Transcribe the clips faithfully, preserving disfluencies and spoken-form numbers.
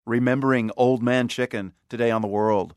remembering Old Man Chicken today on The World.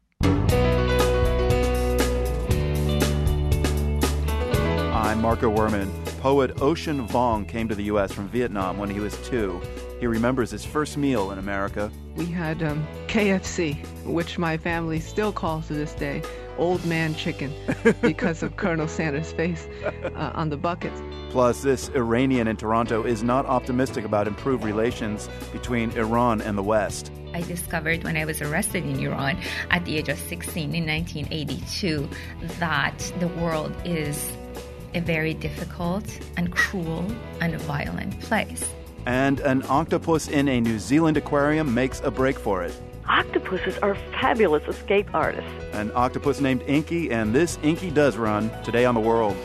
I'm Marco Werman. Poet Ocean Vuong came to the U S from Vietnam when he was two. He remembers his first meal in America. We had um, K F C, which my family still calls to this day Old Man Chicken because of Colonel Sanders' face uh, on the buckets. Plus, this Iranian in Toronto is not optimistic about improved relations between Iran and the West. I discovered when I was arrested in Iran at the age of sixteen in nineteen eighty-two that the world is a very difficult and cruel and violent place. And an octopus in a New Zealand aquarium makes a break for it. Octopuses are fabulous escape artists. An octopus named Inky, and this Inky Does Run today on The World.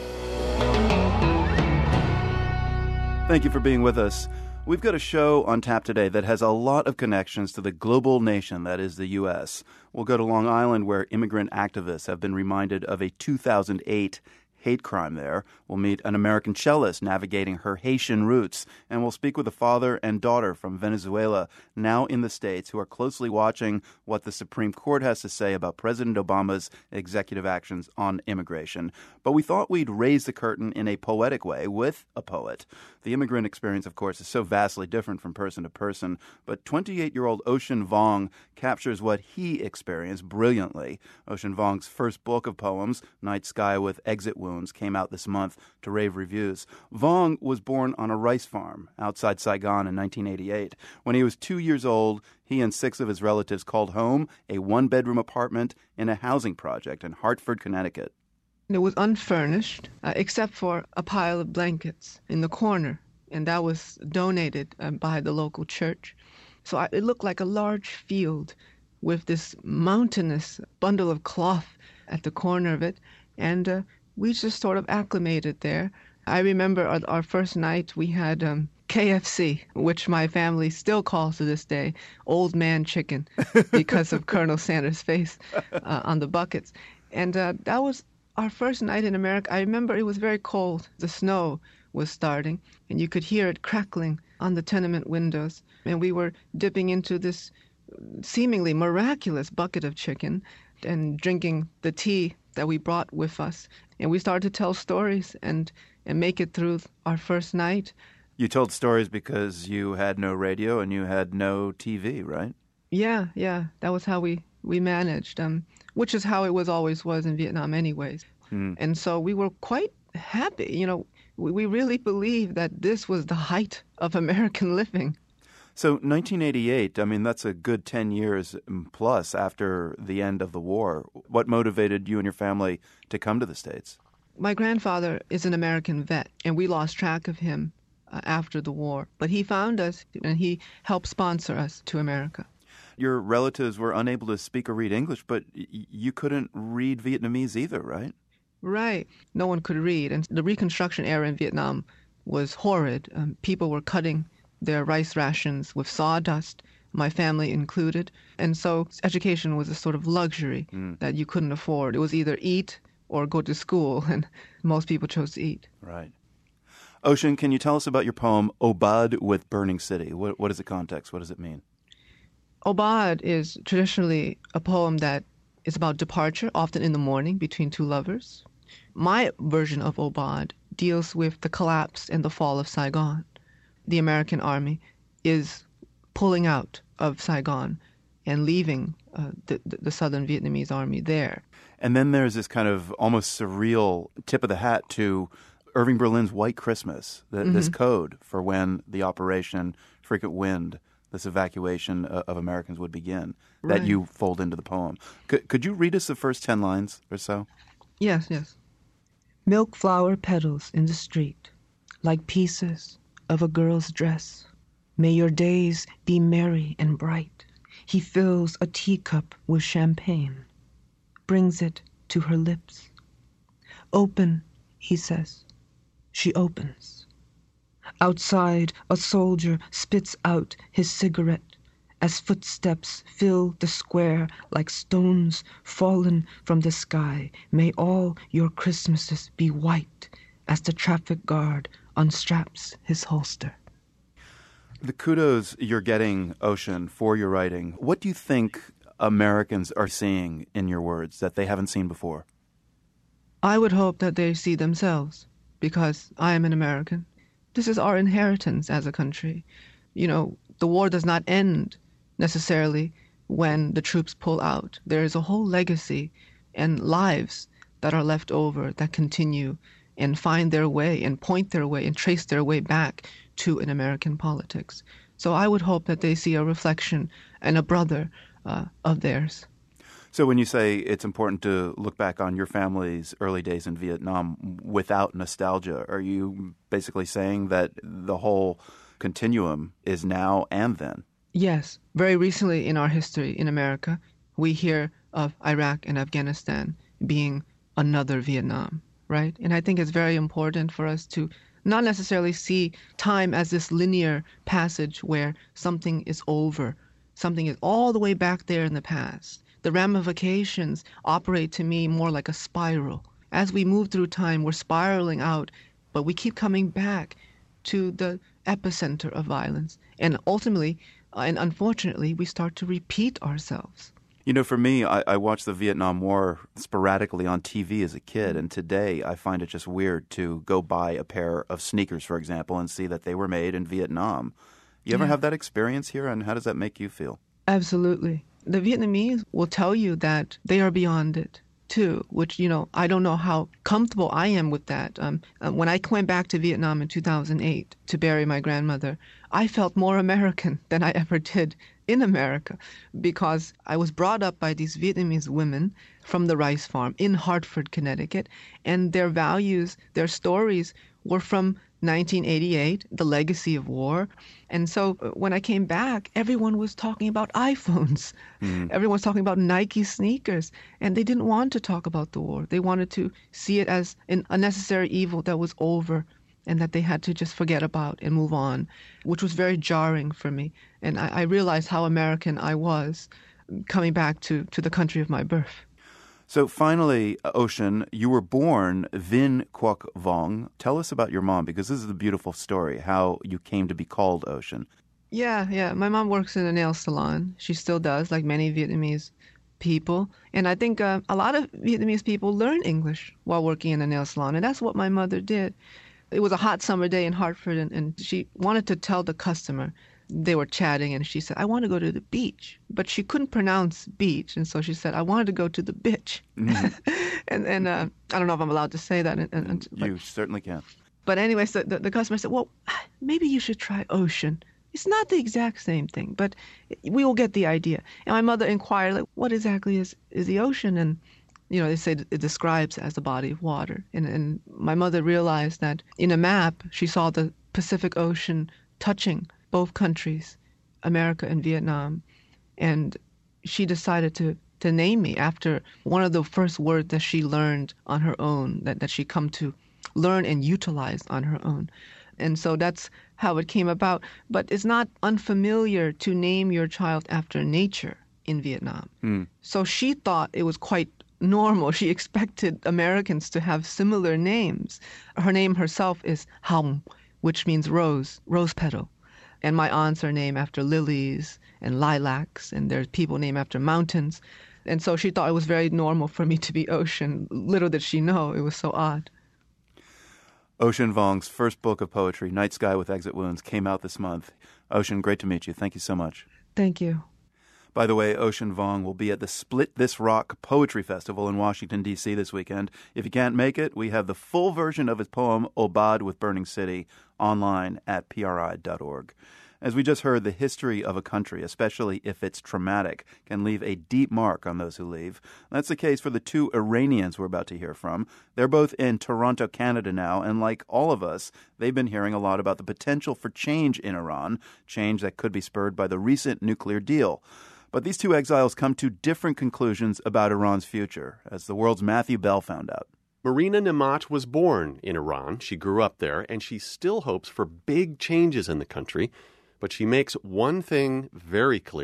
Thank you for being with us. We've got a show on tap today that has a lot of connections to the global nation that is the U S. We'll go to Long Island, where immigrant activists have been reminded of a two thousand eight hate crime there. We'll meet an American cellist navigating her Haitian roots, and we'll speak with a father and daughter from Venezuela, now in the States, who are closely watching what the Supreme Court has to say about President Obama's executive actions on immigration. But we thought we'd raise the curtain in a poetic way with a poet. The immigrant experience, of course, is so vastly different from person to person, but twenty-eight-year-old Ocean Vuong captures what he experienced brilliantly. Ocean Vuong's first book of poems, Night Sky with Exit Wounds, came out this month to rave reviews. Vuong was born on a rice farm outside Saigon in nineteen eighty-eight. When he was two years old, he and six of his relatives called home a one-bedroom apartment in a housing project in Hartford, Connecticut. It was unfurnished, uh, except for a pile of blankets in the corner, and that was donated uh, by the local church. So I, it looked like a large field with this mountainous bundle of cloth at the corner of it, and uh, we just sort of acclimated there. I remember our, our first night we had um, K F C, which my family still calls to this day Old Man Chicken because of Colonel Sanders' face uh, on the buckets. And uh, that was our first night in America. I remember it was very cold. The snow was starting, and you could hear it crackling on the tenement windows. And we were dipping into this seemingly miraculous bucket of chicken and drinking the tea that we brought with us. And we started to tell stories and, and make it through our first night. You told stories because you had no radio and you had no T V, right? Yeah, yeah. That was how we, we managed, um, which is how it was always was in Vietnam anyways. Hmm. And so we were quite happy. You know, we, we really believed that this was the height of American living. So nineteen eighty-eight, I mean, that's a good ten years plus after the end of the war. What motivated you and your family to come to the States? My grandfather is an American vet, and we lost track of him uh, after the war. But he found us, and he helped sponsor us to America. Your relatives were unable to speak or read English, but y- you couldn't read Vietnamese either, right? Right. No one could read. And the Reconstruction era in Vietnam was horrid. Um, people were cutting their rice rations with sawdust, my family included. And so education was a sort of luxury mm. that you couldn't afford. It was either eat or go to school, and most people chose to eat. Right. Ocean, can you tell us about your poem, Obad with Burning City? What, what is the context? What does it mean? Obad is traditionally a poem that is about departure, often in the morning, between two lovers. My version of Obad deals with the collapse and the fall of Saigon. The American army is pulling out of Saigon and leaving uh, the, the southern Vietnamese army there. And then there's this kind of almost surreal tip of the hat to Irving Berlin's White Christmas, the, mm-hmm. this code for when the Operation Frequent Wind, this evacuation of Americans would begin, right. that you fold into the poem. Could, could you read us the first ten lines or so? Yes, yes. Milk flower petals in the street, like pieces of a girl's dress. May your days be merry and bright. He fills a teacup with champagne, brings it to her lips. Open, he says. She opens. Outside, a soldier spits out his cigarette as footsteps fill the square like stones fallen from the sky. May all your Christmases be white as the traffic guard unstraps his holster. The kudos you're getting, Ocean, for your writing, what do you think Americans are seeing in your words that they haven't seen before? I would hope that they see themselves, because I am an American. This is our inheritance as a country. You know, the war does not end necessarily when the troops pull out. There is a whole legacy and lives that are left over that continue and find their way and point their way and trace their way back to an American politics. So I would hope that they see a reflection and a brother uh, of theirs. So when you say it's important to look back on your family's early days in Vietnam without nostalgia, are you basically saying that the whole continuum is now and then? Yes. Very recently in our history in America, we hear of Iraq and Afghanistan being another Vietnam, right? And I think it's very important for us to not necessarily see time as this linear passage where something is over, something is all the way back there in the past. The ramifications operate to me more like a spiral. As we move through time, we're spiraling out, but we keep coming back to the epicenter of violence. And ultimately, uh, and unfortunately, we start to repeat ourselves. You know, for me, I, I watched the Vietnam War sporadically on T V as a kid, and today I find it just weird to go buy a pair of sneakers, for example, and see that they were made in Vietnam. You ever Yeah. have that experience here, and how does that make you feel? Absolutely. The Vietnamese will tell you that they are beyond it, too, which, you know, I don't know how comfortable I am with that. Um, uh, when I went back to Vietnam in two thousand eight to bury my grandmother, I felt more American than I ever did in America, because I was brought up by these Vietnamese women from the rice farm in Hartford, Connecticut, and their values, their stories were from nineteen eighty-eight, the legacy of war. And so uh, when I came back, everyone was talking about iPhones. Mm. Everyone was talking about Nike sneakers. And they didn't want to talk about the war. They wanted to see it as an unnecessary evil that was over and that they had to just forget about and move on, which was very jarring for me. And I, I realized how American I was coming back to, to the country of my birth. So finally, Ocean, you were born Vinh Quoc Vong. Tell us about your mom, because this is a beautiful story, how you came to be called Ocean. Yeah, yeah. My mom works in a nail salon. She still does, like many Vietnamese people. And I think uh, a lot of Vietnamese people learn English while working in a nail salon, and that's what my mother did. It was a hot summer day in Hartford, and, and she wanted to tell the customer. They were chatting, and she said, I want to go to the beach. But she couldn't pronounce beach, and so she said, I wanted to go to the bitch. Mm. and and uh, I don't know if I'm allowed to say that. And, and, you but, certainly can. But anyway, so the, the customer said, well, maybe you should try Ocean. It's not the exact same thing, but we will get the idea. And my mother inquired, like, what exactly is, is the ocean? And you know, they say it describes as a body of water. And, and my mother realized that in a map, she saw the Pacific Ocean touching both countries, America and Vietnam. And she decided to, to name me after one of the first words that she learned on her own, that, that she come to learn and utilize on her own. And so that's how it came about. But it's not unfamiliar to name your child after nature in Vietnam. Mm. So she thought it was quite normal. She expected Americans to have similar names. Her name herself is Hồng, which means rose, rose petal. And my aunts are named after lilies and lilacs, and there's people named after mountains. And so she thought it was very normal for me to be Ocean. Little did she know it was so odd. Ocean Vuong's first book of poetry, Night Sky with Exit Wounds, came out this month. Ocean, great to meet you. Thank you so much. Thank you. By the way, Ocean Vuong will be at the Split This Rock Poetry Festival in Washington, D C this weekend. If you can't make it, we have the full version of his poem, Obad with Burning City, online at P R I dot org. As we just heard, the history of a country, especially if it's traumatic, can leave a deep mark on those who leave. That's the case for the two Iranians we're about to hear from. They're both in Toronto, Canada now, and like all of us, they've been hearing a lot about the potential for change in Iran, change that could be spurred by the recent nuclear deal. But these two exiles come to different conclusions about Iran's future, as the world's Matthew Bell found out. Marina Nemat was born in Iran. She grew up there, and she still hopes for big changes in the country. But she makes one thing very clear.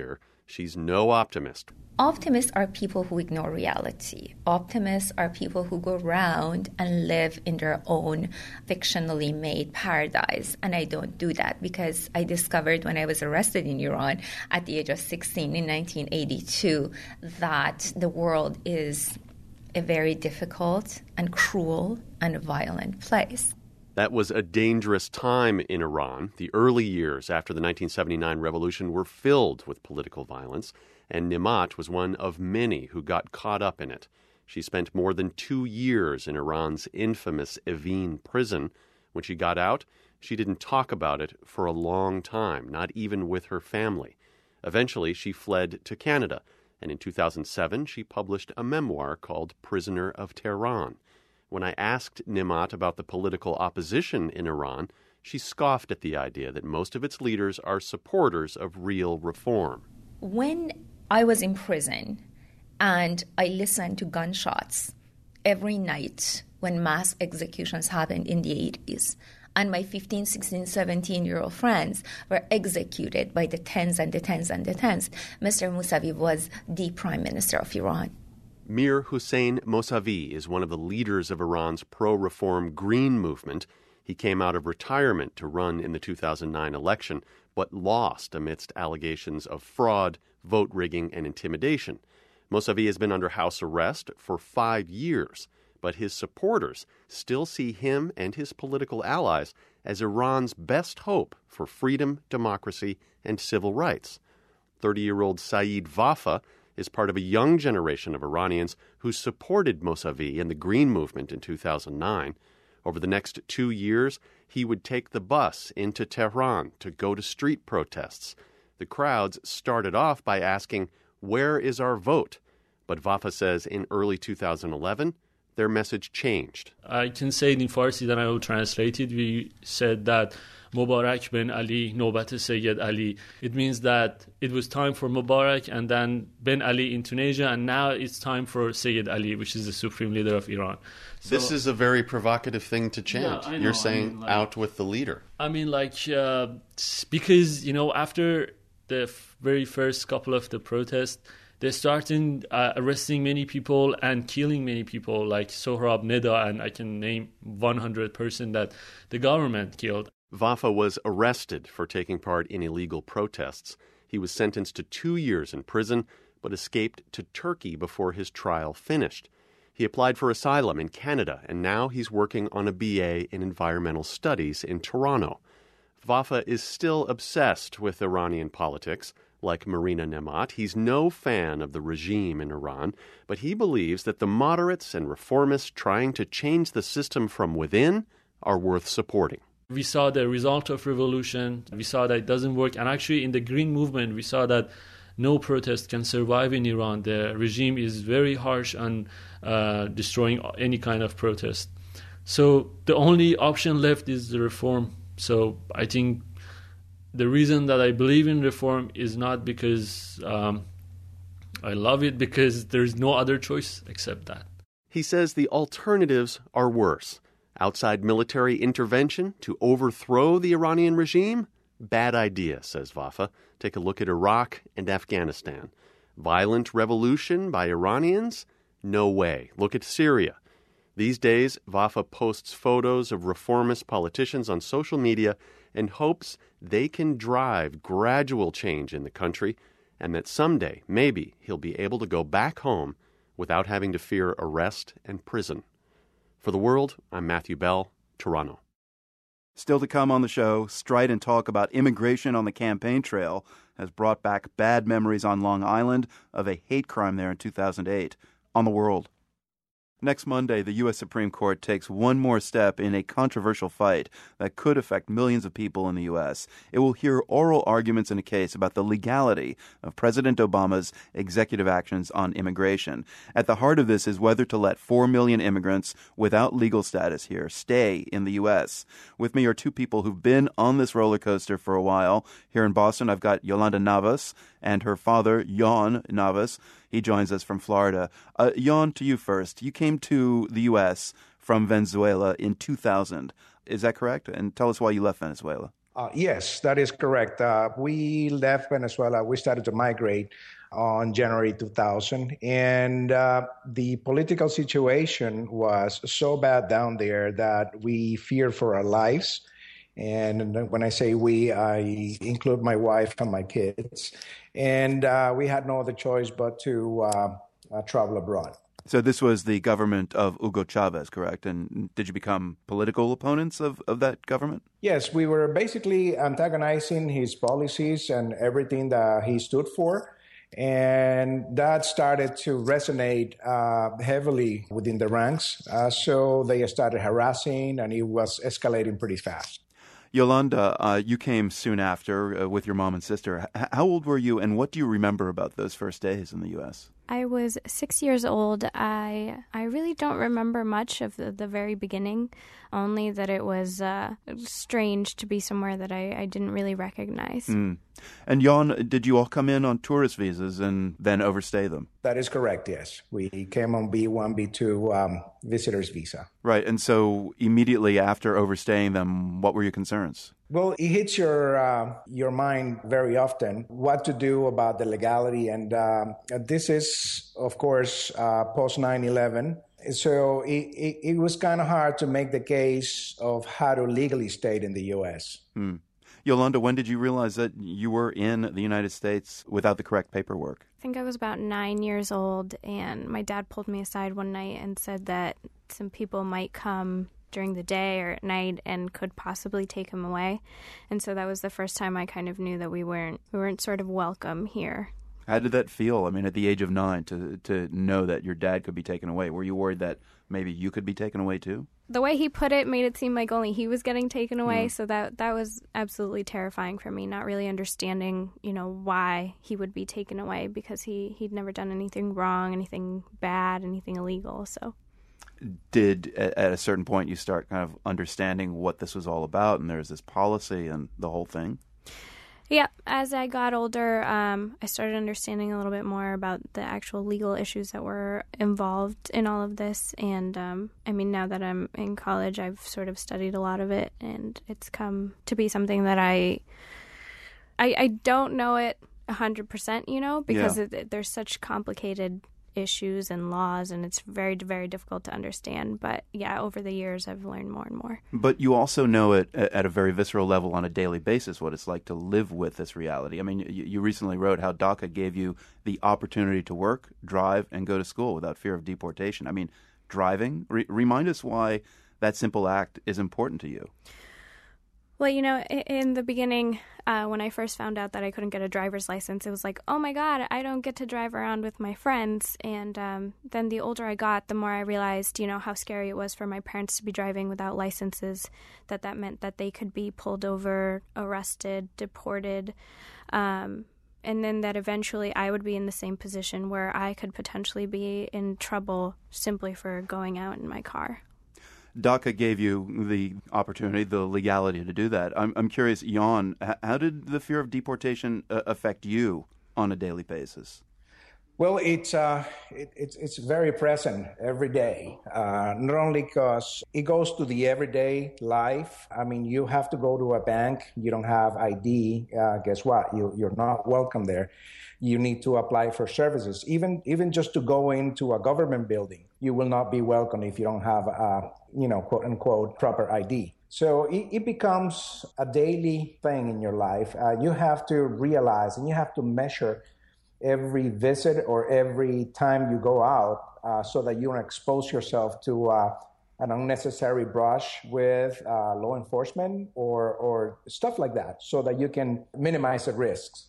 She's no optimist. Optimists are people who ignore reality. Optimists are people who go around and live in their own fictionally made paradise. And I don't do that because I discovered when I was arrested in Iran at the age of sixteen in nineteen eighty-two that the world is a very difficult and cruel and violent place. That was a dangerous time in Iran. The early years after the nineteen seventy-nine revolution were filled with political violence, and Nimat was one of many who got caught up in it. She spent more than two years in Iran's infamous Evin prison. When she got out, she didn't talk about it for a long time, not even with her family. Eventually, she fled to Canada, and in two thousand seven, she published a memoir called Prisoner of Tehran. When I asked Nimat about the political opposition in Iran, she scoffed at the idea that most of its leaders are supporters of real reform. When I was in prison and I listened to gunshots every night when mass executions happened in the eighties, and my fifteen, sixteen, seventeen-year-old friends were executed by the tens and the tens and the tens, Mister Mousavi was the Prime Minister of Iran. Mir Hossein Mousavi is one of the leaders of Iran's pro-reform Green movement. He came out of retirement to run in the two thousand nine election, but lost amidst allegations of fraud, vote rigging, and intimidation. Mousavi has been under house arrest for five years, but his supporters still see him and his political allies as Iran's best hope for freedom, democracy, and civil rights. thirty-year-old Saeed Vafa is part of a young generation of Iranians who supported Mousavi and the Green movement in two thousand nine. Over the next two years, he would take the bus into Tehran to go to street protests. The crowds started off by asking, "Where is our vote?" But Vafa says in early two thousand eleven, their message changed. I can say it in Farsi, then I will translate it. We said that Mubarak ben Ali, Nobat Sayyid Ali. It means that it was time for Mubarak and then Ben Ali in Tunisia, and now it's time for Sayyid Ali, which is the supreme leader of Iran. So, this is a very provocative thing to chant. Yeah, I know. You're saying, I mean, like, out with the leader. I mean, like, uh, because, you know, after the f- very first couple of the protests, they started uh, arresting many people and killing many people, like Sohrab Neda, and I can name one hundred person that the government killed. Vafa was arrested for taking part in illegal protests. He was sentenced to two years in prison, but escaped to Turkey before his trial finished. He applied for asylum in Canada, and now he's working on a B A in environmental studies in Toronto. Vafa is still obsessed with Iranian politics. Like Marina Nemat, he's no fan of the regime in Iran, but he believes that the moderates and reformists trying to change the system from within are worth supporting. We saw the result of revolution. We saw that it doesn't work. And actually, in the Green movement, we saw that no protest can survive in Iran. The regime is very harsh on uh, destroying any kind of protest. So the only option left is the reform. So I think the reason that I believe in reform is not because um, I love it, because there's no other choice except that. He says the alternatives are worse. Outside military intervention to overthrow the Iranian regime? Bad idea, says Vafa. Take a look at Iraq and Afghanistan. Violent revolution by Iranians? No way. Look at Syria. These days, Vafa posts photos of reformist politicians on social media and hopes they can drive gradual change in the country, and that someday, maybe, he'll be able to go back home without having to fear arrest and prison. For The World, I'm Matthew Bell, Toronto. Still to come on the show, strident talk about immigration on the campaign trail has brought back bad memories on Long Island of a hate crime there in two thousand eight. On The World. Next Monday, the U S Supreme Court takes one more step in a controversial fight that could affect millions of people in the U S. It will hear oral arguments in a case about the legality of President Obama's executive actions on immigration. At the heart of this is whether to let four million immigrants without legal status here stay in the U S. With me are two people who've been on this roller coaster for a while. Here in Boston, I've got Yolanda Navas and her father, Jan Navas. He joins us from Florida. Uh, Jan, to you first. You came to the U S from Venezuela in two thousand. Is that correct? And tell us why you left Venezuela. Uh, yes, that is correct. Uh, we left Venezuela. We started to migrate on January two thousand. And uh, the political situation was so bad down there that we feared for our lives. And when I say we, I include my wife and my kids. And uh, we had no other choice but to uh, uh, travel abroad. So this was the government of Hugo Chavez, correct? And did you become political opponents of, of that government? Yes, we were basically antagonizing his policies and everything that he stood for. And that started to resonate uh, heavily within the ranks. Uh, so they started harassing, and it was escalating pretty fast. Yolanda, uh, you came soon after uh, with your mom and sister. H- how old were you, and what do you remember about those first days in the U S? I was six years old. I I really don't remember much of the, the very beginning, only that it was uh, strange to be somewhere that I, I didn't really recognize. Mm. And Jan, did you all come in on tourist visas and then overstay them? That is correct, yes. We came on B one, B two um, visitor's visa. Right, and so immediately after overstaying them, what were your concerns? Well, it hits your uh, your mind very often what to do about the legality. And um, this is, of course, uh, post nine eleven. So it, it, it was kind of hard to make the case of how to legally stay in the U S. Hmm. Yolanda, when did you realize that you were in the United States without the correct paperwork? I think I was about nine years old, and my dad pulled me aside one night and said that some people might come during the day or at night and could possibly take him away. And so that was the first time I kind of knew that we weren't we weren't sort of welcome here. How did that feel? I mean, at the age of nine, to to know that your dad could be taken away. Were you worried that maybe you could be taken away too? The way he put it made it seem like only he was getting taken away. Mm. So that that was absolutely terrifying for me, not really understanding, you know, why he would be taken away, because he, he'd never done anything wrong, anything bad, anything illegal. So did at a certain point you start kind of understanding what this was all about, and there's this policy and the whole thing? Yeah, as I got older, um, I started understanding a little bit more about the actual legal issues that were involved in all of this. And um, I mean, now that I'm in college, I've sort of studied a lot of it, and it's come to be something that I I, I don't know it one hundred percent, you know, because yeah. it, there's such complicated issues and laws, and it's very, very difficult to understand. But yeah, over the years, I've learned more and more. But you also know it at a very visceral level on a daily basis, what it's like to live with this reality. I mean, you, you recently wrote how DACA gave you the opportunity to work, drive, and go to school without fear of deportation. I mean, driving, re- remind us why that simple act is important to you. Well, you know, in the beginning, uh, when I first found out that I couldn't get a driver's license, it was like, oh my God, I don't get to drive around with my friends. And um, then the older I got, the more I realized, you know, how scary it was for my parents to be driving without licenses, that that meant that they could be pulled over, arrested, deported, um, and then that eventually I would be in the same position where I could potentially be in trouble simply for going out in my car. DACA gave you the opportunity, the legality to do that. I'm, I'm curious, Jan, how did the fear of deportation uh, affect you on a daily basis? Well, it's uh, it, it's it's very present every day. Uh, not only because it goes to the everyday life. I mean, you have to go to a bank. You don't have I D. Uh, guess what? You you're not welcome there. You need to apply for services. Even even just to go into a government building, you will not be welcome if you don't have a, you know, quote unquote proper I D. So it, it becomes a daily thing in your life. Uh, you have to realize and you have to measure every visit or every time you go out uh, so that you don't expose yourself to uh, an unnecessary brush with uh, law enforcement or, or stuff like that, so that you can minimize the risks.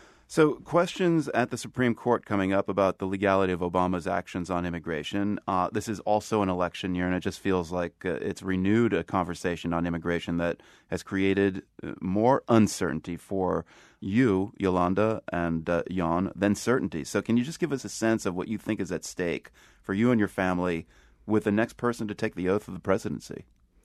So questions at the Supreme Court coming up about the legality of Obama's actions on immigration. Uh, this is also an election year, and it just feels like uh, it's renewed a conversation on immigration that has created uh, more uncertainty for you, Yolanda, and uh, Jan, than certainty. So can you just give us a sense of what you think is at stake for you and your family with the next person to take the oath of the presidency?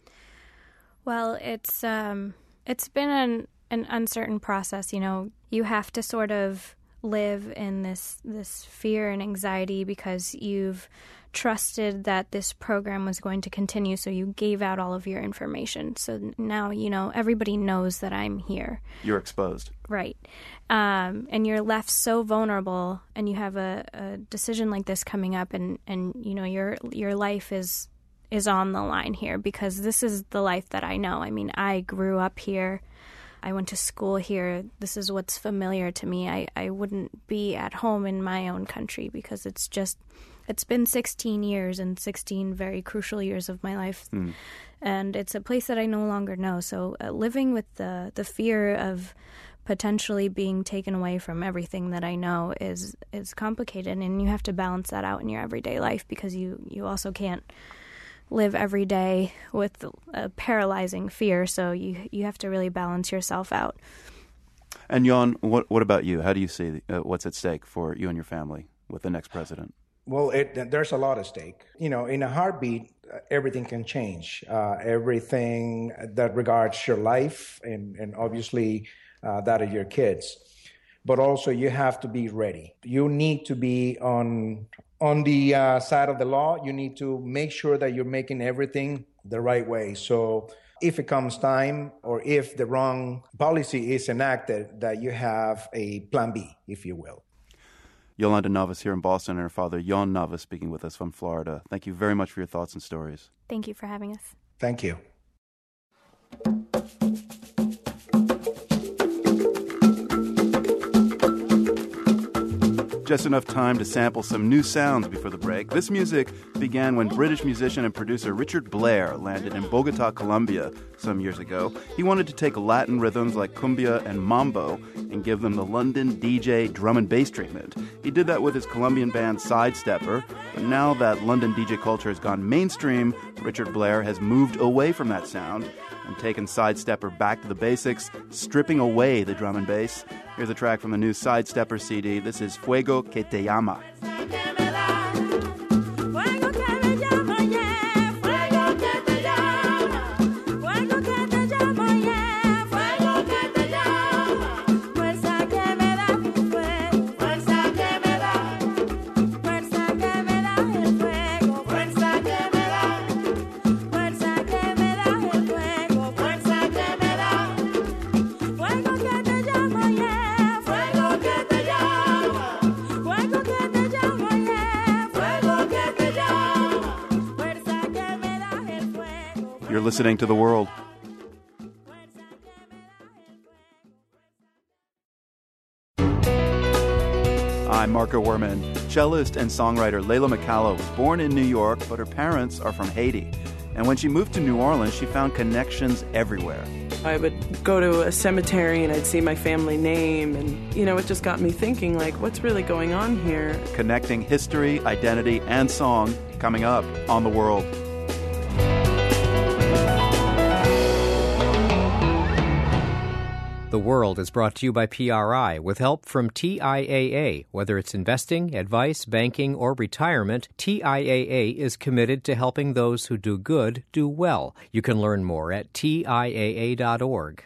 Well, it's um, it's been an an uncertain process. You know, you have to sort of live in this this fear and anxiety because you've trusted that this program was going to continue, so you gave out all of your information. So now, you know, everybody knows that I'm here. You're exposed. Right. Um, and you're left so vulnerable, and you have a, a decision like this coming up, and, and you know, your your life is is on the line here, because this is the life that I know. I mean, I grew up here. I went to school here. This is what's familiar to me. I, I wouldn't be at home in my own country, because it's just, it's been sixteen years, and sixteen very crucial years of my life. Mm. And it's a place that I no longer know. So uh, living with the, the fear of potentially being taken away from everything that I know is is complicated, and you have to balance that out in your everyday life, because you, you also can't live every day with a paralyzing fear, so you you have to really balance yourself out. And Jan, what what about you? How do you see uh, what's at stake for you and your family with the next president? Well, it, there's a lot at stake. You know, in a heartbeat, uh, everything can change. Uh, everything that regards your life and, and obviously uh, that of your kids. But also you have to be ready. You need to be on on the uh, side of the law. You need to make sure that you're making everything the right way. So if it comes time, or if the wrong policy is enacted, that you have a plan B, if you will. Yolanda Navas here in Boston, and her father, Jan Navas, speaking with us from Florida. Thank you very much for your thoughts and stories. Thank you for having us. Thank you. Just enough time to sample some new sounds before the break. This music began when British musician and producer Richard Blair landed in Bogota, Colombia some years ago. He wanted to take Latin rhythms like cumbia and mambo and give them the London D J drum and bass treatment. He did that with his Colombian band Sidestepper, but now that London D J culture has gone mainstream, Richard Blair has moved away from that sound and taken Sidestepper back to the basics, stripping away the drum and bass. Here's a track from the new Sidestepper C D. This is Fuego que te llama. You're listening to The World. I'm Marco Werman. Cellist and songwriter Layla McCallow was born in New York, but her parents are from Haiti. And when she moved to New Orleans, she found connections everywhere. I would go to a cemetery and I'd see my family name, and, you know, it just got me thinking, like, what's really going on here? Connecting history, identity, and song, coming up on The World. The World is brought to you by P R I with help from T I A A. Whether it's investing, advice, banking, or retirement, T I A A is committed to helping those who do good do well. You can learn more at T I A A dot org.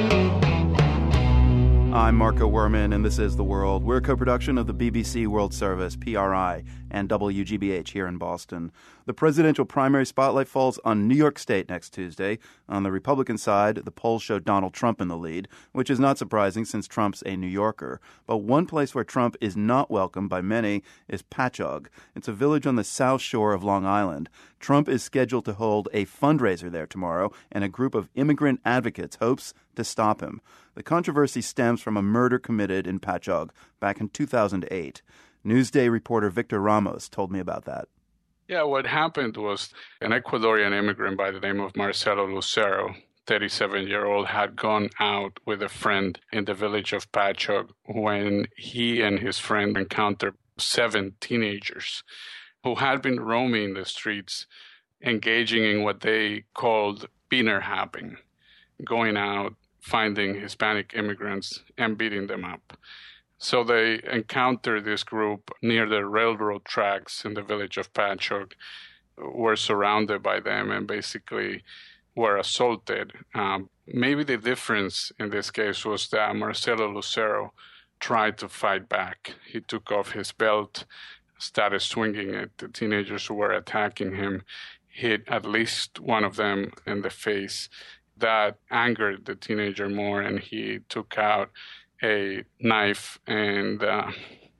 I'm Marco Werman, and this is The World. We're a co-production of the B B C World Service, P R I, and W G B H here in Boston. The presidential primary spotlight falls on New York State next Tuesday. On the Republican side, the polls show Donald Trump in the lead, which is not surprising since Trump's a New Yorker. But one place where Trump is not welcomed by many is Patchogue. It's a village on the south shore of Long Island. Trump is scheduled to hold a fundraiser there tomorrow, and a group of immigrant advocates hopes to stop him. The controversy stems from a murder committed in Patchogue back in two thousand eight. Newsday reporter Victor Ramos told me about that. Yeah, what happened was an Ecuadorian immigrant by the name of Marcelo Lucero, thirty-seven-year-old, had gone out with a friend in the village of Patchogue when he and his friend encountered seven teenagers who had been roaming the streets, engaging in what they called beaner hopping, going out, finding Hispanic immigrants and beating them up. So they encountered this group near the railroad tracks in the village of Patchogue, were surrounded by them, and basically were assaulted. Um, maybe the difference in this case was that Marcelo Lucero tried to fight back. He took off his belt, started swinging at the teenagers who were attacking him, hit at least one of them in the face. That angered the teenager more, and he took out a knife and uh,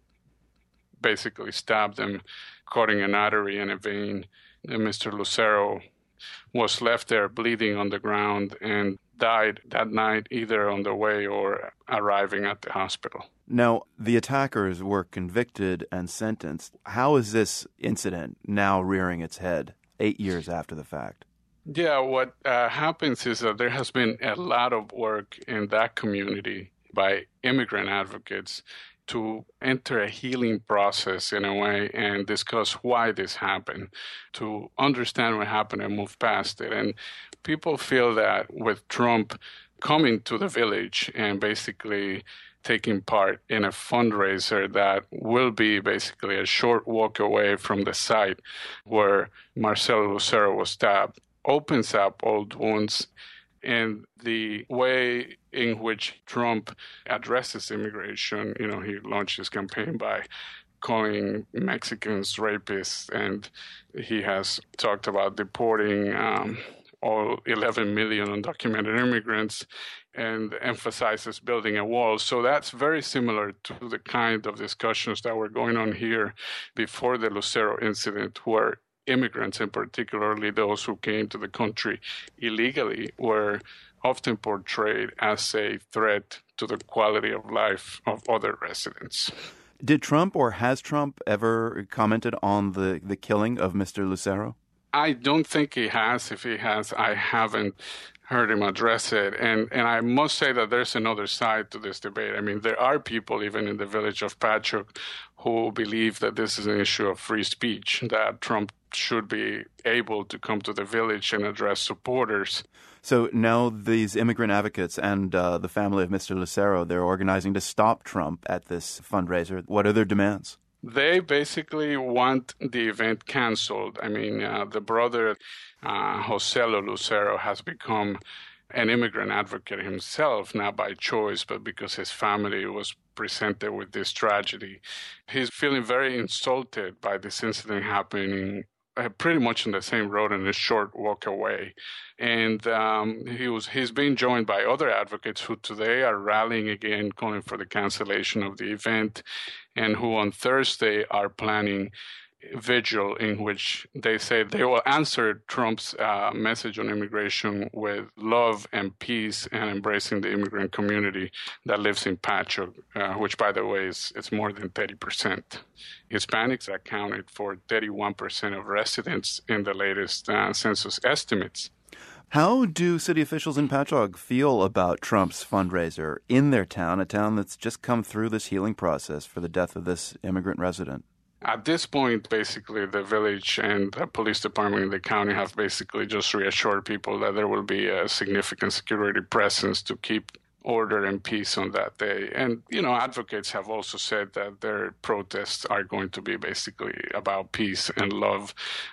basically stabbed him, cutting an artery and a vein. And Mister Lucero was left there bleeding on the ground and died that night, either on the way or arriving at the hospital. Now, the attackers were convicted and sentenced. How is this incident now rearing its head eight years after the fact? Yeah, what uh, happens is that there has been a lot of work in that community by immigrant advocates to enter a healing process in a way and discuss why this happened, to understand what happened and move past it. And people feel that with Trump coming to the village and basically taking part in a fundraiser that will be basically a short walk away from the site where Marcelo Lucero was stabbed, opens up old wounds. And the way in which Trump addresses immigration, you know, he launched his campaign by calling Mexicans rapists, and he has talked about deporting um, all eleven million undocumented immigrants and emphasizes building a wall. So that's very similar to the kind of discussions that were going on here before the Lucero incident, where immigrants, and particularly those who came to the country illegally, were often portrayed as a threat to the quality of life of other residents. Did Trump, or has Trump ever commented on the, the killing of Mister Lucero? I don't think he has. If he has, I haven't heard him address it. And and I must say that there's another side to this debate. I mean, there are people, even in the village of Patchogue, who believe that this is an issue of free speech, that Trump should be able to come to the village and address supporters. So now these immigrant advocates and uh, the family of Mister Lucero, they're organizing to stop Trump at this fundraiser. What are their demands? They basically want the event canceled. I mean, uh, the brother, uh, Joselo Lucero, has become an immigrant advocate himself, not by choice, but because his family was presented with this tragedy. He's feeling very insulted by this incident happening uh, pretty much on the same road and a short walk away. And um, he was he's being joined by other advocates who today are rallying again, calling for the cancellation of the event, and who on Thursday are planning a vigil in which they say they will answer Trump's uh, message on immigration with love and peace and embracing the immigrant community that lives in Patchogue, uh, which, by the way, is it's more than thirty percent. Hispanics accounted for thirty-one percent of residents in the latest uh, census estimates. How do city officials in Patchogue feel about Trump's fundraiser in their town, a town that's just come through this healing process for the death of this immigrant resident? At this point, basically, the village and the police department in the county have basically just reassured people that there will be a significant security presence to keep order and peace on that day. And, you know, advocates have also said that their protests are going to be basically about peace and love.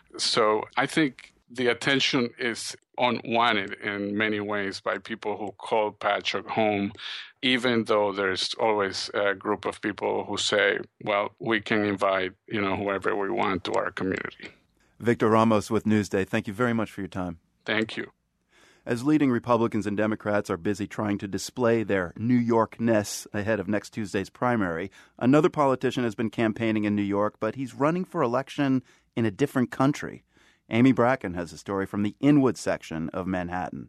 So I think the attention is unwanted in many ways by people who call Patchogue home, even though there's always a group of people who say, well, we can invite, you know, whoever we want to our community. Victor Ramos with Newsday, thank you very much for your time. Thank you. As leading Republicans and Democrats are busy trying to display their New York-ness ahead of next Tuesday's primary, another politician has been campaigning in New York, but he's running for election in a different country. Amy Bracken has a story from the Inwood section of Manhattan.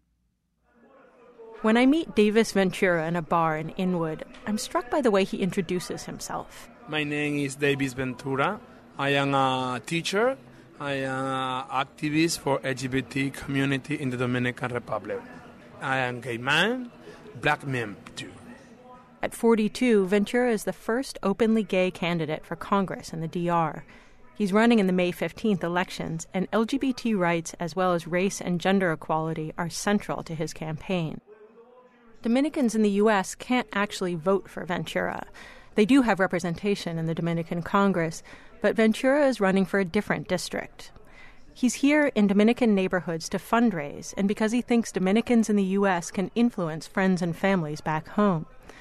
When I meet Davis Ventura in a bar in Inwood, I'm struck by the way he introduces himself. My name is Davis Ventura. I am a teacher. I am an activist for L G B T community in the Dominican Republic. I am a gay man, black man too. At forty-two, Ventura is the first openly gay candidate for Congress in the D R. He's running in the May fifteenth elections, and L G B T rights as well as race and gender equality are central to his campaign. Dominicans in the U S can't actually vote for Ventura. They do have representation in the Dominican Congress, but Ventura is running for a different district. He's here in Dominican neighborhoods to fundraise, and because he thinks Dominicans in the U S can influence friends and families back home.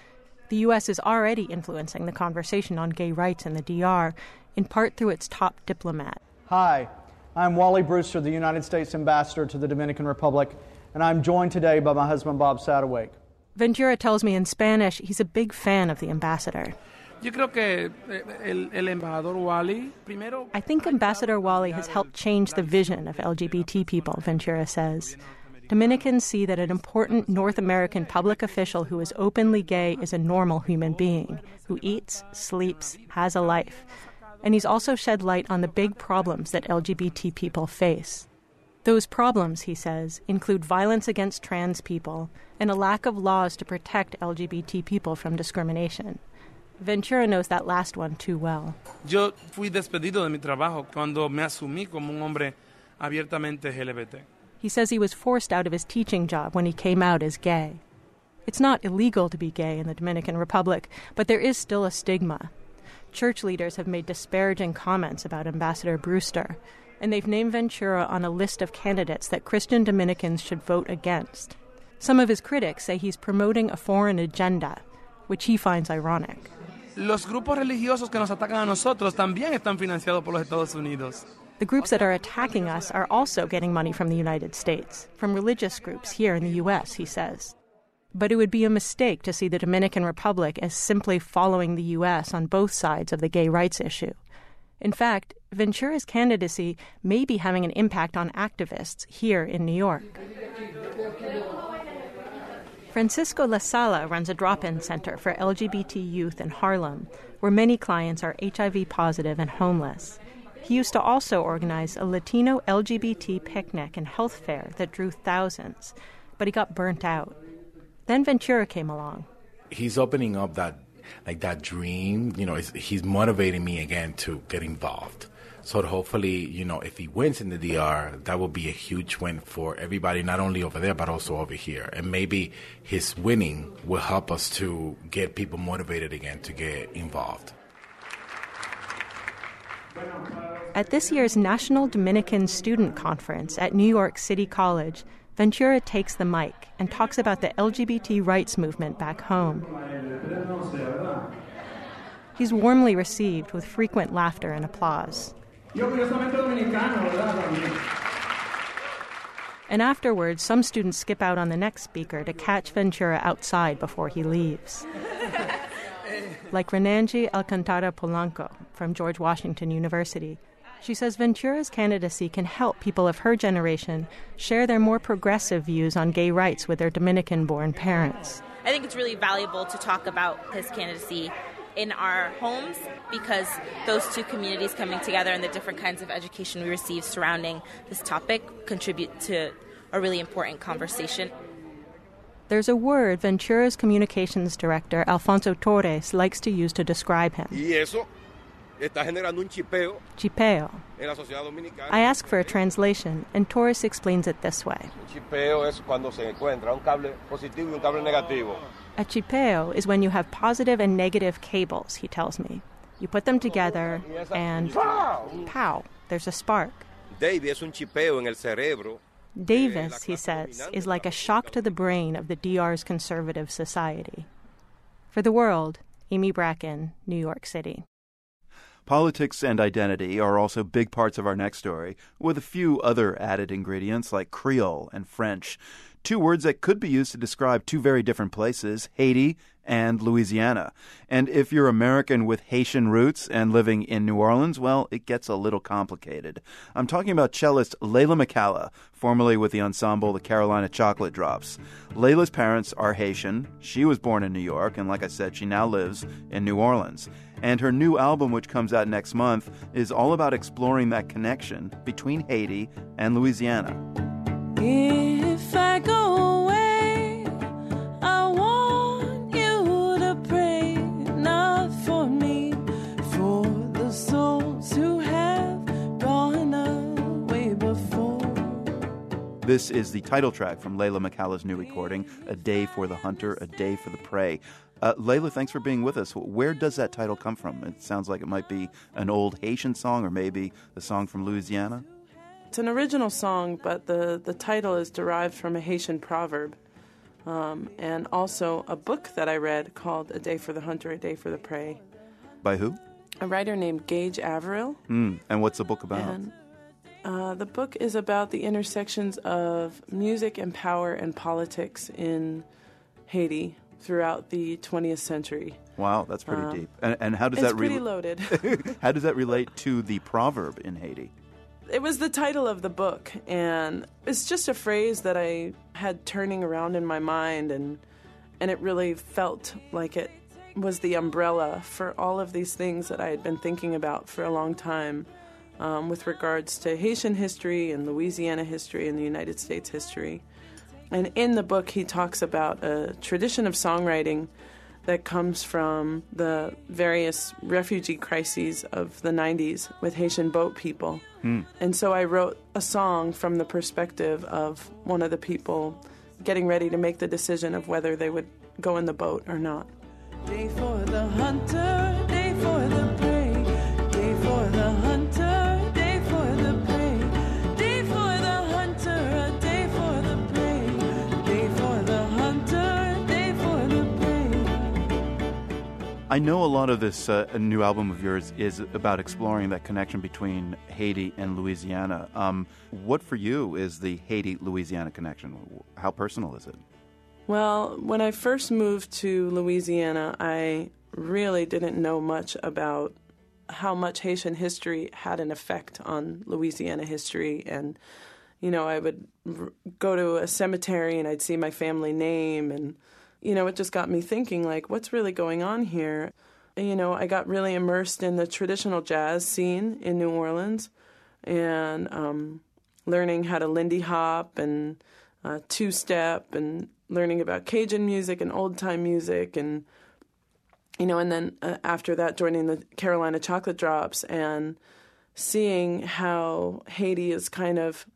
The U S is already influencing the conversation on gay rights in the D R, in part through its top diplomat. Hi, I'm Wally Brewster, the United States Ambassador to the Dominican Republic, and I'm joined today by my husband, Bob Satterwake. Ventura tells me in Spanish he's a big fan of the ambassador. Yo creo que el, el embajador Wally, primero... I think Ambassador Wally has helped change the vision of L G B T people, Ventura says. Dominicans see that an important North American public official who is openly gay is a normal human being, who eats, sleeps, has a life. And he's also shed light on the big problems that L G B T people face. Those problems, he says, include violence against trans people and a lack of laws to protect L G B T people from discrimination. Ventura knows that last one too well. Yo fui despedido de mi trabajo cuando me asumí como un hombre abiertamente L G B T. He says he was forced out of his teaching job when he came out as gay. It's not illegal to be gay in the Dominican Republic, but there is still a stigma. Church leaders have made disparaging comments about Ambassador Brewster, and they've named Ventura on a list of candidates that Christian Dominicans should vote against. Some of his critics say he's promoting a foreign agenda, which he finds ironic. Los grupos religiosos que nos atacan a nosotros también están financiados por los Estados Unidos. The groups that are attacking us are also getting money from the United States, from religious groups here in the U S, he says. But it would be a mistake to see the Dominican Republic as simply following the U S on both sides of the gay rights issue. In fact, Ventura's candidacy may be having an impact on activists here in New York. Francisco La Sala runs a drop-in center for L G B T youth in Harlem, where many clients are H I V positive and homeless. He used to also organize a Latino L G B T picnic and health fair that drew thousands, but he got burnt out. Then Ventura came along. He's opening up that, like that dream, you know, he's motivating me again to get involved. So hopefully, you know, if he wins in the D R, that will be a huge win for everybody, not only over there, but also over here. And maybe his winning will help us to get people motivated again to get involved. At this year's National Dominican Student Conference at New York City College, Ventura takes the mic and talks about the L G B T rights movement back home. He's warmly received with frequent laughter and applause. And afterwards, some students skip out on the next speaker to catch Ventura outside before he leaves. Like Renangie Alcantara Polanco from George Washington University. She says Ventura's candidacy can help people of her generation share their more progressive views on gay rights with their Dominican-born parents. I think it's really valuable to talk about his candidacy in our homes because those two communities coming together and the different kinds of education we receive surrounding this topic contribute to a really important conversation. There's a word Ventura's communications director, Alfonso Torres, likes to use to describe him. Y eso está generando un chipeo. Chipeo. En la sociedad dominicana. I ask for a translation, and Torres explains it this way. Chipeo es cuando se encuentra un cable positivo y un cable negativo. A chipeo is when you have positive and negative cables, he tells me. You put them together, and pow, there's a spark. David es un chipeo en el cerebro. Davis, he says, is like a shock to the brain of the D R's conservative society. For The World, Amy Bracken, New York City. Politics and identity are also big parts of our next story, with a few other added ingredients like Creole and French. Two words that could be used to describe two very different places, Haiti and Louisiana. And if you're American with Haitian roots and living in New Orleans, well, it gets a little complicated. I'm talking about cellist Layla McCalla, formerly with the ensemble The Carolina Chocolate Drops. Layla's parents are Haitian. She was born in New York, and like I said, she now lives in New Orleans. And her new album, which comes out next month, is all about exploring that connection between Haiti and Louisiana. If I go away, I want you to pray, not for me, for the souls who have gone away before. This is the title track from Layla McCalla's new recording, A Day for the Hunter, A Day for the Prey. Uh, Layla, thanks for being with us. Where does that title come from? It sounds like it might be an old Haitian song or maybe a song from Louisiana. It's an original song, but the, the title is derived from a Haitian proverb. um, and also a book that I read called A Day for the Hunter, A Day for the Prey. By who? A writer named Gage Averill. Mm. And what's the book about? And, uh, the book is about the intersections of music and power and politics in Haiti throughout the twentieth century. Wow, that's pretty um, deep. And, and how does it's that pretty re- loaded. How does that relate to the proverb in Haiti? It was the title of the book, and it's just a phrase that I had turning around in my mind, and and it really felt like it was the umbrella for all of these things that I had been thinking about for a long time um, with regards to Haitian history and Louisiana history and the United States history. And in the book, he talks about a tradition of songwriting that comes from the various refugee crises of the nineties with Haitian boat people. Hmm. And so I wrote a song from the perspective of one of the people getting ready to make the decision of whether they would go in the boat or not. Day for the hunter, day for the prey, day for the hunter, day for the prey, day for the hunter, a day for the prey, day for the hunter, day for the prey. I know a lot of this uh, new album of yours is about exploring that connection between Haiti and Louisiana. Um, what for you is the Haiti-Louisiana connection? How personal is it? Well, when I first moved to Louisiana, I really didn't know much about how much Haitian history had an effect on Louisiana history. And, you know, I would r- go to a cemetery and I'd see my family name. And, you know, it just got me thinking, like, what's really going on here? And, you know, I got really immersed in the traditional jazz scene in New Orleans and um, learning how to Lindy Hop and uh, two-step and learning about Cajun music and old-time music, and, you know, and then uh, after that joining the Carolina Chocolate Drops and seeing how Haiti is kind of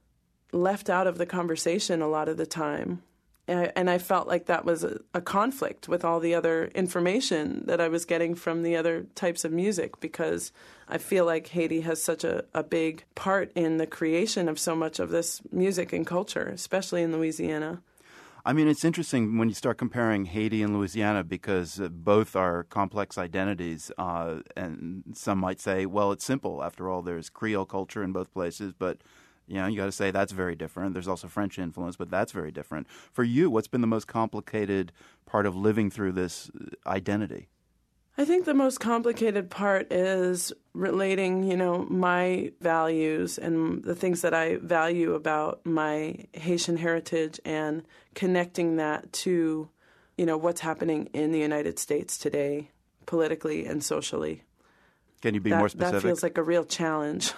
left out of the conversation a lot of the time. And I, and I felt like that was a, a conflict with all the other information that I was getting from the other types of music, because I feel like Haiti has such a, a big part in the creation of so much of this music and culture, especially in Louisiana. I mean, it's interesting when you start comparing Haiti and Louisiana, because uh, both are complex identities, uh, and some might say, well, it's simple. After all, there's Creole culture in both places, but, you know, you got to say that's very different. There's also French influence, but that's very different. For you, what's been the most complicated part of living through this identity? I think the most complicated part is relating, you know, my values and the things that I value about my Haitian heritage and connecting that to, you know, what's happening in the United States today, politically and socially. Can you be that, more specific? That feels like a real challenge.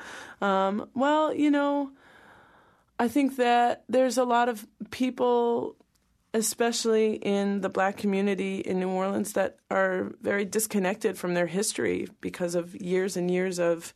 um, well, you know, I think that there's a lot of people, especially in the Black community in New Orleans, that are very disconnected from their history because of years and years of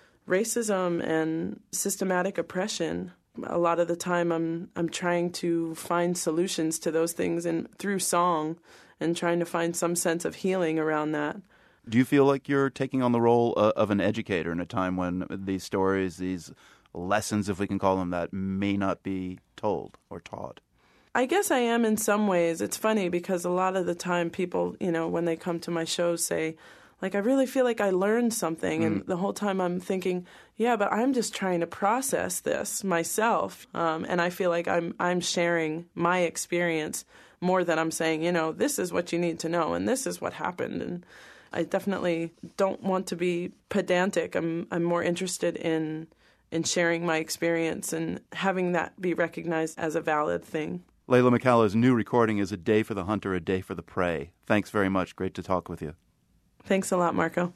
racism and systematic oppression. A lot of the time I'm I'm trying to find solutions to those things and through song and trying to find some sense of healing around that. Do you feel like you're taking on the role uh, of an educator in a time when these stories, these lessons, if we can call them that, may not be told or taught? I guess I am in some ways. It's funny because a lot of the time people, you know, when they come to my shows say, like, I really feel like I learned something. Mm. And the whole time I'm thinking, yeah, but I'm just trying to process this myself. Um, and I feel like I'm I'm sharing my experience more than I'm saying, you know, this is what you need to know and this is what happened. And I definitely don't want to be pedantic. I'm I'm more interested in in sharing my experience and having that be recognized as a valid thing. Leila McCallow's new recording is A Day for the Hunter, A Day for the Prey. Thanks very much. Great to talk with you. Thanks a lot, Marco.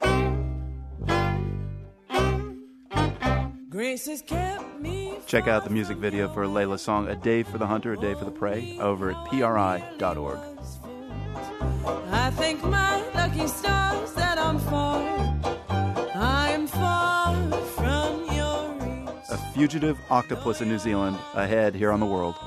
Grace has kept me. Check out the music video for Leila's song A Day for the Hunter, A Day for the Prey over at P R I dot org. I thank my lucky stars that I'm far. I am far from your reach. A fugitive octopus in New Zealand ahead here on The World.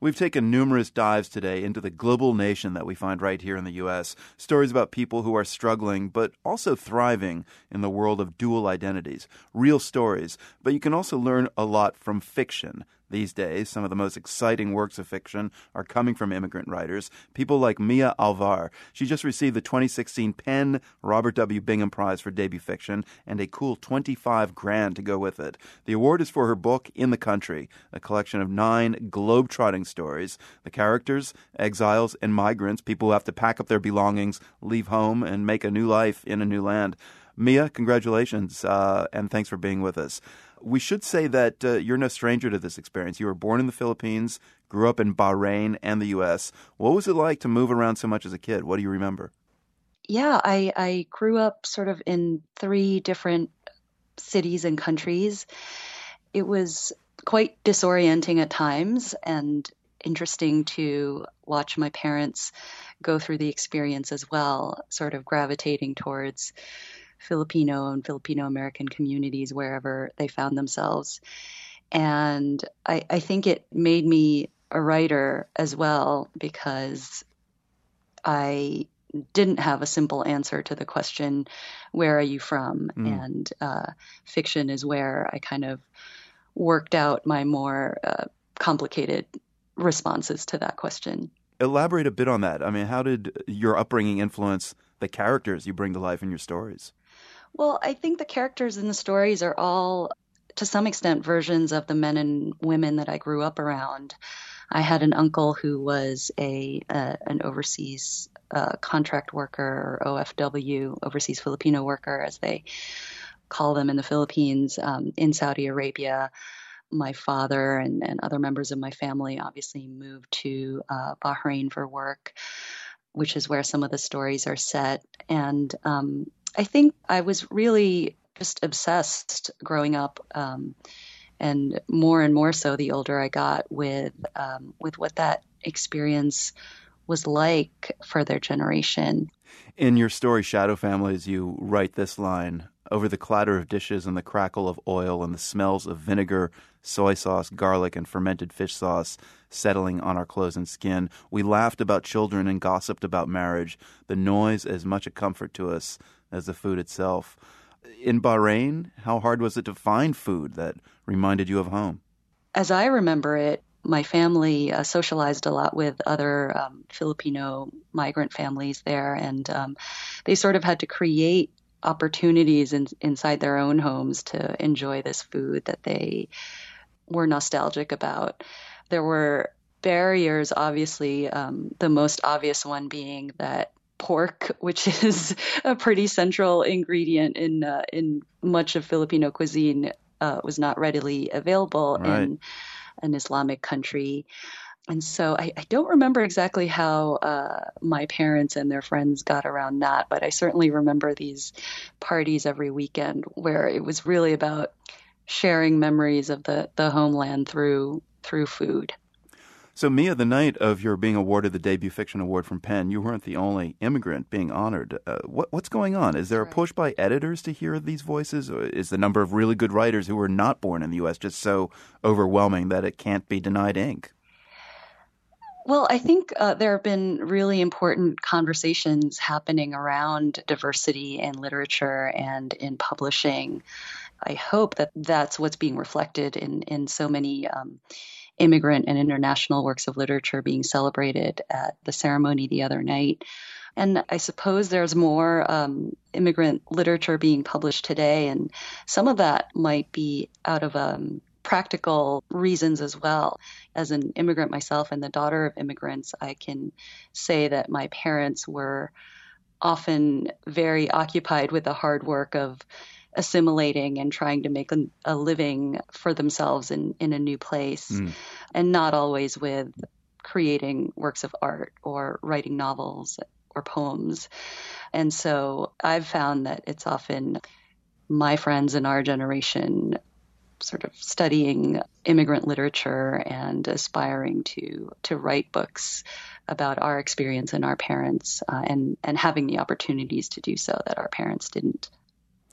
We've taken numerous dives today into the global nation that we find right here in the U S. Stories about people who are struggling but also thriving in the world of dual identities. Real stories. But you can also learn a lot from fiction. These days, some of the most exciting works of fiction are coming from immigrant writers, people like Mia Alvar. She just received the twenty sixteen PEN Robert W. Bingham Prize for debut fiction and a cool twenty-five grand to go with it. The award is for her book, In the Country, a collection of nine globe-trotting stories. The characters, exiles and migrants, people who have to pack up their belongings, leave home, and make a new life in a new land. Mia, congratulations, uh, and thanks for being with us. We should say that uh, you're no stranger to this experience. You were born in the Philippines, grew up in Bahrain and the U S. What was it like to move around so much as a kid? What do you remember? Yeah, I, I grew up sort of in three different cities and countries. It was quite disorienting at times and interesting to watch my parents go through the experience as well, sort of gravitating towards Filipino and Filipino-American communities wherever they found themselves. And I, I think it made me a writer as well because I didn't have a simple answer to the question, where are you from? Mm. And uh, fiction is where I kind of worked out my more uh, complicated responses to that question. Elaborate a bit on that. I mean, how did your upbringing influence the characters you bring to life in your stories? Well, I think the characters in the stories are all, to some extent, versions of the men and women that I grew up around. I had an uncle who was a uh, an overseas uh, contract worker, or O F W, overseas Filipino worker, as they call them in the Philippines, um, in Saudi Arabia. My father and, and other members of my family obviously moved to uh, Bahrain for work, which is where some of the stories are set. And um, I think I was really just obsessed growing up, um, and more and more so the older I got, with um, with what that experience was like for their generation. In your story, Shadow Families, you write this line: over the clatter of dishes and the crackle of oil and the smells of vinegar, soy sauce, garlic, and fermented fish sauce settling on our clothes and skin, we laughed about children and gossiped about marriage, the noise as much a comfort to us as the food itself. In Bahrain, how hard was it to find food that reminded you of home? As I remember it, my family uh, socialized a lot with other um, Filipino migrant families there, and um, they sort of had to create opportunities in, inside their own homes to enjoy this food that they were nostalgic about. There were barriers, obviously, um, the most obvious one being that pork, which is a pretty central ingredient in uh, in much of Filipino cuisine, uh, was not readily available right. in an Islamic country. And so I, I don't remember exactly how uh, my parents and their friends got around that, but I certainly remember these parties every weekend where it was really about sharing memories of the, the homeland through through food. So, Mia, the night of your being awarded the Debut Fiction Award from PEN, you weren't the only immigrant being honored. Uh, what, what's going on? Is there a push by editors to hear these voices? Or is the number of really good writers who were not born in the U S just so overwhelming that it can't be denied ink? Well, I think uh, there have been really important conversations happening around diversity in literature and in publishing. I hope that that's what's being reflected in, in so many um, immigrant and international works of literature being celebrated at the ceremony the other night. And I suppose there's more um, immigrant literature being published today, and some of that might be out of um, practical reasons as well. As an immigrant myself and the daughter of immigrants, I can say that my parents were often very occupied with the hard work of assimilating and trying to make a, a living for themselves in, in a new place, mm. and not always with creating works of art or writing novels or poems. And so I've found that it's often my friends in our generation sort of studying immigrant literature and aspiring to to write books about our experience and our parents, uh, and, and having the opportunities to do so that our parents didn't.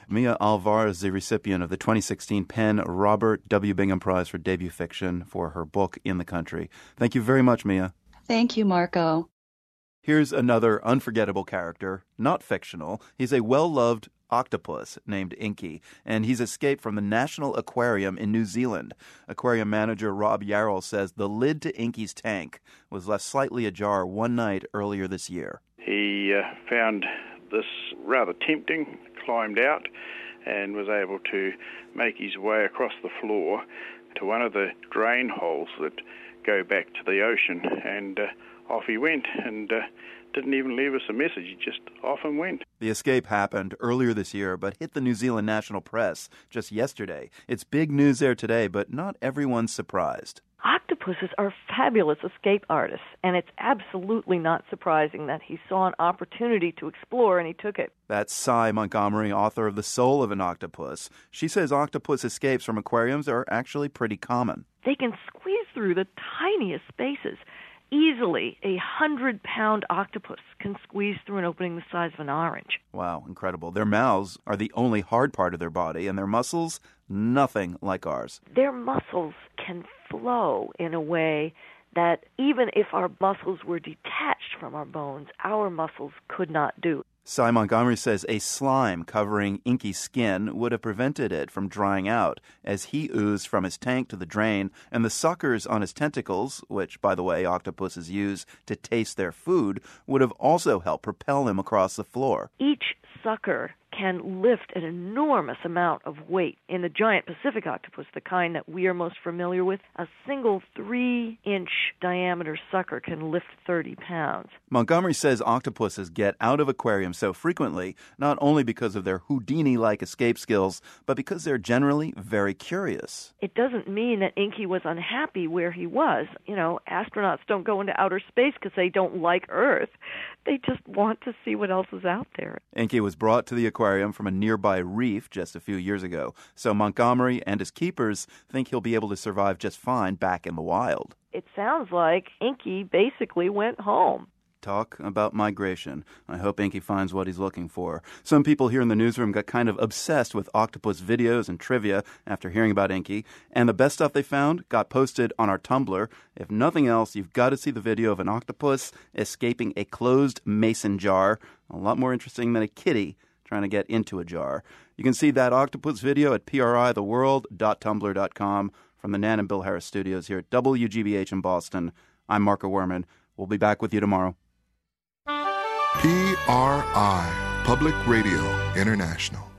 Mia Alvar is the recipient of the twenty sixteen PEN Robert W. Bingham Prize for Debut Fiction for her book In the Country. Thank you very much, Mia. Thank you, Marco. Here's another unforgettable character, not fictional. He's a well-loved octopus named Inky, and he's escaped from the National Aquarium in New Zealand. Aquarium manager Rob Yarrell says the lid to Inky's tank was left slightly ajar one night earlier this year. He uh, found this rather tempting, climbed out, and was able to make his way across the floor to one of the drain holes that go back to the ocean, and uh, off he went, and uh, didn't even leave us a message. He just off and went. The escape happened earlier this year, but hit the New Zealand national press just yesterday. It's big news there today, but not everyone's surprised. Octopuses are fabulous escape artists, and it's absolutely not surprising that he saw an opportunity to explore and he took it. That's Cy Montgomery, author of The Soul of an Octopus. She says octopus escapes from aquariums are actually pretty common. They can squeeze through the tiniest spaces. Easily, a hundred-pound octopus can squeeze through an opening the size of an orange. Wow, incredible. Their mouths are the only hard part of their body, and their muscles, nothing like ours. Their muscles can flow in a way that even if our muscles were detached from our bones, our muscles could not do. Cy Montgomery says a slime covering Inky's skin would have prevented it from drying out as he oozed from his tank to the drain, and the suckers on his tentacles, which, by the way, octopuses use to taste their food, would have also helped propel him across the floor. Each sucker can lift an enormous amount of weight. In the giant Pacific octopus, the kind that we are most familiar with, a single three-inch diameter sucker can lift thirty pounds. Montgomery says octopuses get out of aquariums so frequently, not only because of their Houdini-like escape skills, but because they're generally very curious. It doesn't mean that Inky was unhappy where he was. You know, astronauts don't go into outer space because they don't like Earth. They just want to see what else is out there. Inky was brought to the aquarium from a nearby reef just a few years ago, so Montgomery and his keepers think he'll be able to survive just fine back in the wild. It sounds like Inky basically went home. Talk about migration. I hope Inky finds what he's looking for. Some people here in the newsroom got kind of obsessed with octopus videos and trivia after hearing about Inky, and the best stuff they found got posted on our Tumblr. If nothing else, you've got to see the video of an octopus escaping a closed mason jar. A lot more interesting than a kitty trying to get into a jar. You can see that octopus video at p r i the world dot tumblr dot com. From the Nan and Bill Harris studios here at W G B H in Boston, I'm Marco Werman. We'll be back with you tomorrow. P R I, Public Radio International.